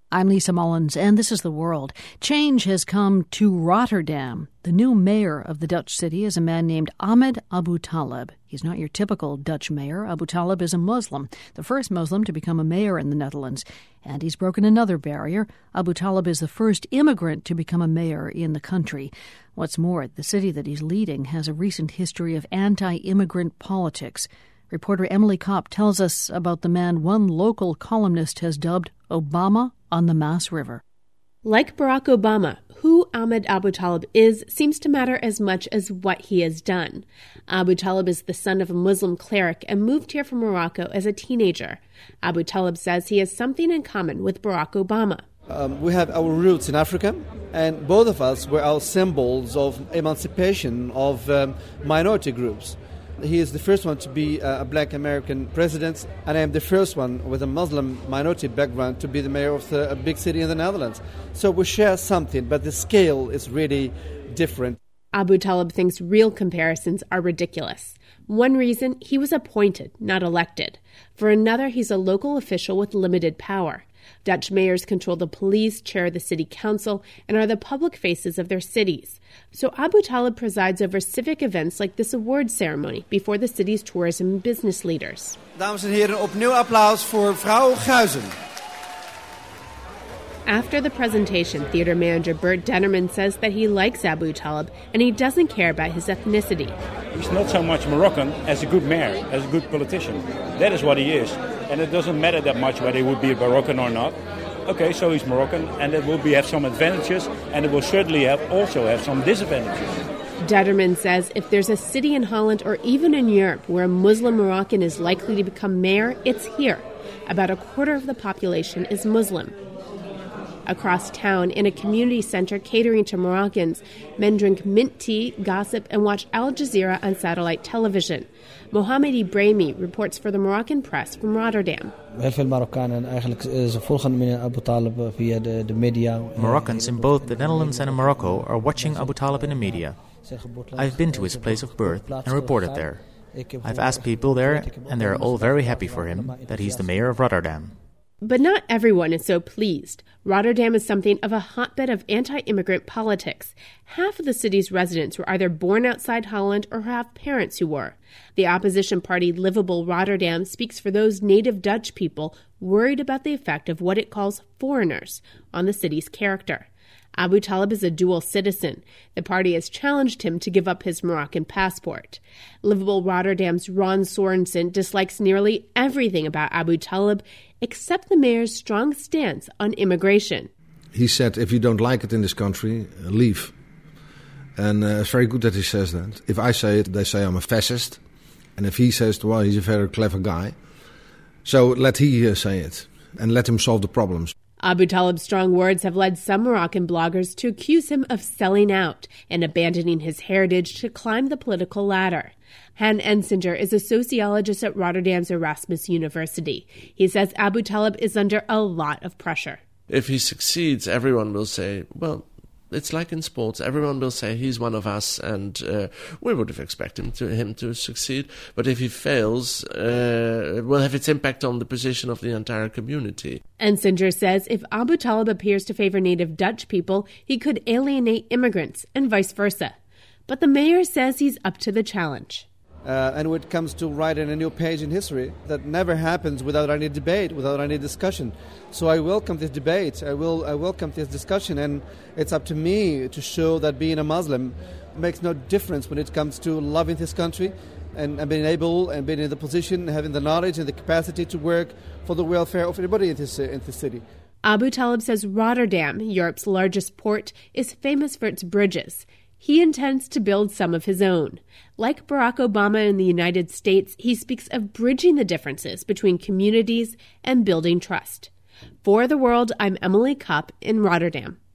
I'm Lisa Mullins, and this is The World. Change has come to Rotterdam. The new mayor of the Dutch city is a man named Ahmed Abu Taleb. He's not your typical Dutch mayor. Abu Taleb is a Muslim, the first Muslim to become a mayor in the Netherlands. And he's broken another barrier. Abu Taleb is the first immigrant to become a mayor in the country. What's more, the city that he's leading has a recent history of anti-immigrant politics. Reporter Emily Kopp tells us about the man one local columnist has dubbed Obama on the Maas River. Like Barack Obama, who Ahmed Abu Taleb is seems to matter as much as what he has done. Abu Taleb is the son of a Muslim cleric and moved here from Morocco as a teenager. Abu Taleb says he has something in common with Barack Obama. We have our roots in Africa, and both of us were our symbols of emancipation of minority groups. He is the first one to be a black American president, and I am the first one with a Muslim minority background to be the mayor of a big city in the Netherlands. So we share something, but the scale is really different. Abu Taleb thinks real comparisons are ridiculous. One reason, he was appointed, not elected. For another, he's a local official with limited power. Dutch mayors control the police, chair the city council, and are the public faces of their cities. So Abu Taleb presides over civic events like this awards ceremony before the city's tourism and business leaders. Dames en heren, opnieuw applaus voor mevrouw Guyzen. After the presentation, theater manager Bert Dennerman says that he likes Abu Taleb and he doesn't care about his ethnicity. He's not so much Moroccan as a good mayor, as a good politician. That is what he is. And it doesn't matter that much whether he would be a Moroccan or not. Okay, so he's Moroccan, and it will have some advantages, and it will certainly also have some disadvantages. Detterman says if there's a city in Holland or even in Europe where a Muslim Moroccan is likely to become mayor, it's here. About a quarter of the population is Muslim. Across town, in a community center catering to Moroccans, men drink mint tea, gossip, and watch Al Jazeera on satellite television. Mohamed Ibrahimi reports for the Moroccan press from Rotterdam. Moroccans in both the Netherlands and in Morocco are watching Abu Taleb in the media. I've been to his place of birth and reported there. I've asked people there, and they're all very happy for him that he's the mayor of Rotterdam. But not everyone is so pleased. Rotterdam is something of a hotbed of anti-immigrant politics. Half of the city's residents were either born outside Holland or have parents who were. The opposition party Livable Rotterdam speaks for those native Dutch people worried about the effect of what it calls foreigners on the city's character. Abu Taleb is a dual citizen. The party has challenged him to give up his Moroccan passport. Livable Rotterdam's Ron Sorensen dislikes nearly everything about Abu Taleb except the mayor's strong stance on immigration. He said, if you don't like it in this country, leave. And it's very good that he says that. If I say it, they say I'm a fascist. And if he says, well, he's a very clever guy. So let he say it and let him solve the problems. Abu Taleb's strong words have led some Moroccan bloggers to accuse him of selling out and abandoning his heritage to climb the political ladder. Han Ensinger is a sociologist at Rotterdam's Erasmus University. He says Abu Taleb is under a lot of pressure. If he succeeds, everyone will say, well, it's like in sports. Everyone will say he's one of us, and we would have expected him to succeed. But if he fails, it will have its impact on the position of the entire community. Ensinger says if Abu Taleb appears to favor native Dutch people, he could alienate immigrants and vice versa. But the mayor says he's up to the challenge. And when it comes to writing a new page in history, that never happens without any debate, without any discussion. So I welcome this debate, I welcome this discussion, and it's up to me to show that being a Muslim makes no difference when it comes to loving this country and being able and being in the position, having the knowledge and the capacity to work for the welfare of everybody in this city. Abu Taleb says Rotterdam, Europe's largest port, is famous for its bridges. He intends to build some of his own. Like Barack Obama in the United States, he speaks of bridging the differences between communities and building trust. For The World, I'm Emily Kopp in Rotterdam.